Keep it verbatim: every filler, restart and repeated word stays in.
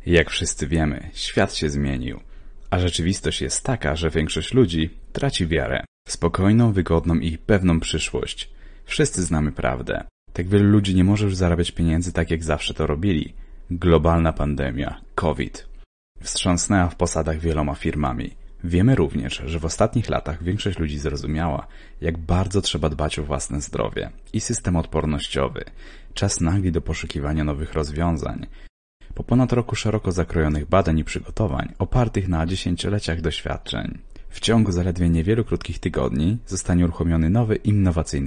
Jak wszyscy wiemy, świat się zmienił, a rzeczywistość jest taka, że większość ludzi traci wiarę w spokojną, wygodną i pewną przyszłość. Wszyscy znamy prawdę. Tak wielu ludzi nie może już zarabiać pieniędzy tak jak zawsze to robili. Globalna pandemia, COVID, wstrząsnęła w posadach wieloma firmami. Wiemy również, że w ostatnich latach większość ludzi zrozumiała, jak bardzo trzeba dbać o własne zdrowie i system odpornościowy. Czas nagli do poszukiwania nowych rozwiązań. Po ponad roku szeroko zakrojonych badań i przygotowań, opartych na dziesięcioleciach doświadczeń, w ciągu zaledwie niewielu krótkich tygodni zostanie uruchomiony nowy, innowacyjny